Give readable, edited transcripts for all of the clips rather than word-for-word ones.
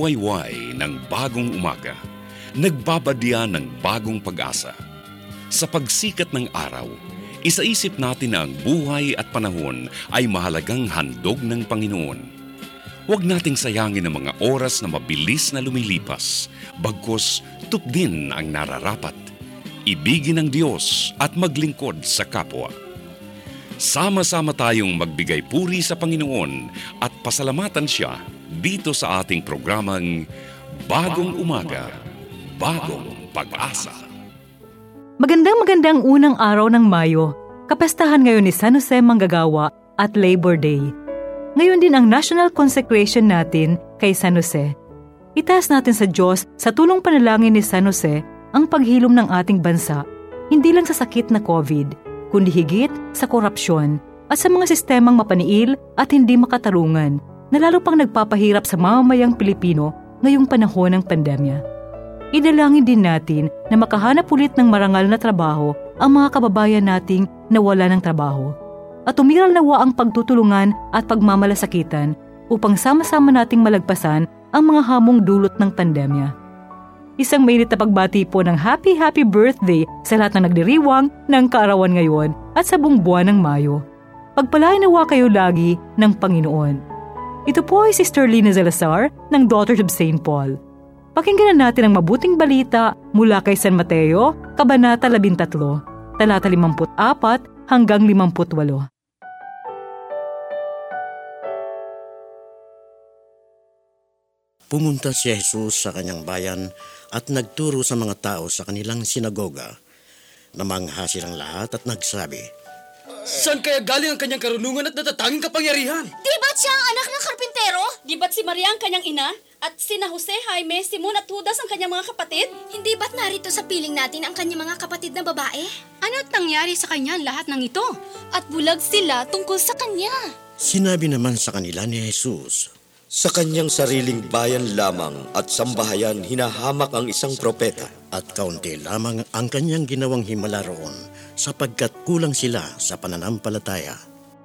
nagwawayway ng bagong umaga, nagbabadya ng bagong pag-asa. Sa pagsikat ng araw, isaisip natin na ang buhay at panahon ay mahalagang handog ng Panginoon. Huwag nating sayangin ang mga oras na mabilis na lumilipas, bagkus tupdin ang nararapat. Ibigin ang Diyos at maglingkod sa kapwa. Sama-sama tayong magbigay puri sa Panginoon at pasalamatan Siya dito sa ating programang Bagong Umaga, Bagong Pag-asa. Magandang unang araw ng Mayo. Kapestahan ngayon ni San Jose Manggagawa at Labor Day. Ngayon din ang national consecration natin kay San Jose. Itaas natin sa Diyos sa tulong panalangin ni San Jose ang paghilom ng ating bansa, hindi lang sa sakit na COVID, kundi higit sa korupsyon at sa mga sistemang mapaniil at hindi makatarungan na lalo pang nagpapahirap sa mamamayang Pilipino ngayong panahon ng pandemya. Idalangin din natin na makahanap ulit ng marangal na trabaho ang mga kababayan nating nawala ng trabaho at umiral nawa ang pagtutulungan at pagmamalasakitan upang sama-sama nating malagpasan ang mga hamong dulot ng pandemya. Isang mainit na pagbati po ng happy birthday sa lahat ng nagdiriwang ng kaarawan ngayon at sa buong buwan ng Mayo. Pagpalain nawa kayo lagi ng Panginoon. Ito po ay Sister Lina Salazar ng Daughters of St. Paul. Pakinggan natin ang mabuting balita mula kay San Mateo, Kabanata 13, talata 54 hanggang 58. Pumunta si Jesus sa kanyang bayan at nagturo sa mga tao sa kanilang sinagoga. Namangha silang lahat at nagsabi, Saan kaya galing ang kanyang karunungan at natatanging kapangyarihan? Di ba't siya ang anak ng karpintero? Di ba't si Maria ang kanyang ina? At sina Jose, Jaime, Simon at Judas ang kanyang mga kapatid? Hindi ba't narito sa piling natin ang kanyang mga kapatid na babae? Ano't nangyari sa kanya lahat ng ito? At bulag sila tungkol sa kanya. Sinabi naman sa kanila ni Jesus, Sa kanyang sariling bayan lamang at sambahayan hinahamak ang isang propeta. at kaunti lamang ang kanyang ginawang himala roon sapagkat kulang sila sa pananampalataya.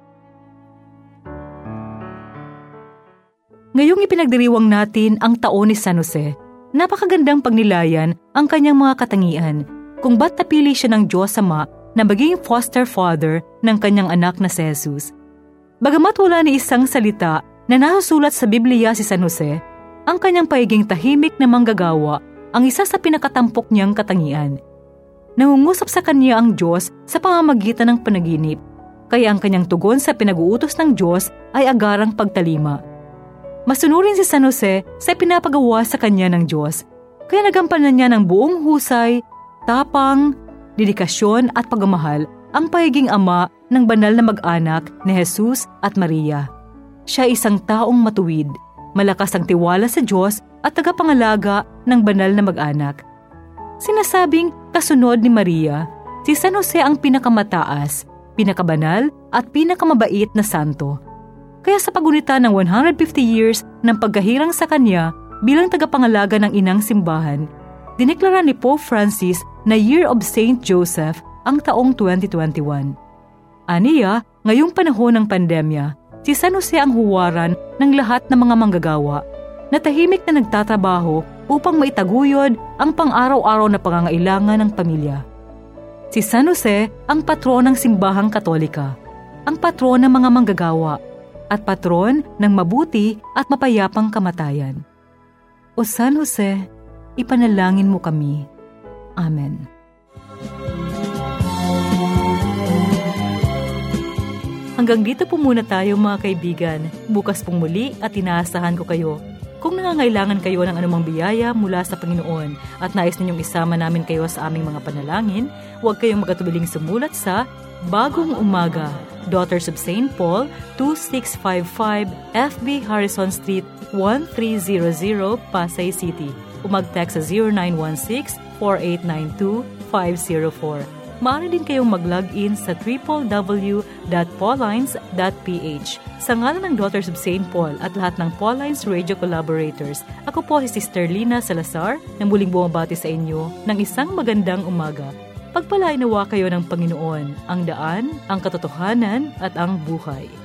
Ngayong ipinagdiriwang natin ang taon ni San Jose, napakagandang pagnilayan ang kanyang mga katangian kung ba't napili siya ng Diyos Ama na maging foster father ng kanyang anak na si Jesus. Bagamat wala ni isang salita na nasusulat sa Biblia si San Jose, ang kanyang pagiging tahimik na manggagawa ang isa sa pinakatampok niyang katangian. Nangungusap sa kanya ang Diyos sa pamamagitan ng panaginip, kaya ang kanyang tugon sa pinag-uutos ng Diyos ay agarang pagtalima. Masunurin si San Jose sa pinapagawa sa kanya ng Diyos, kaya nagampanan niya ng buong husay, tapang, dedikasyon at pagmamahal ang pagiging ama ng banal na mag-anak ni Jesus at Maria. Siya ay isang taong matuwid, malakas ang tiwala sa Diyos at tagapangalaga ng banal na mag-anak. Sinasabing kasunod ni Maria, si San Jose ang pinakamataas, pinakabanal at pinakamabait na santo. Kaya sa pagunita ng 150 years ng pagkahirang sa kanya bilang tagapangalaga ng inang simbahan, dineklara ni Pope Francis na Year of Saint Joseph ang taong 2021. Aniya, ngayong panahon ng pandemya, si San Jose ang huwaran ng lahat ng mga manggagawa na tahimik na nagtatrabaho upang maitaguyod ang pang-araw-araw na pangangailangan ng pamilya. Si San Jose ang patron ng simbahang Katolika, ang patron ng mga manggagawa, at patron ng mabuti at mapayapang kamatayan. O San Jose, ipanalangin mo kami. Amen. Hanggang dito po muna tayo mga kaibigan. Bukas pong muli at inaasahan ko kayo. Kung nangangailangan kayo ng anumang biyaya mula sa Panginoon at nais ninyong isama namin kayo sa aming mga panalangin, huwag kayong magatubiling sumulat sa Bagong Umaga, Daughters of St. Paul, 2655 FB Harrison Street, 1300 Pasay City. O mag-text sa 0916-4892-504. Maaari din kayong mag-log in sa www.paulines.ph. Sa ngalan ng Daughters of St. Paul at lahat ng Paulines Radio Collaborators, ako po si Sister Lina Salazar na muling bumabati sa inyo ng isang magandang umaga. Pagpalain nawa kayo ng Panginoon, ang daan, ang katotohanan at ang buhay.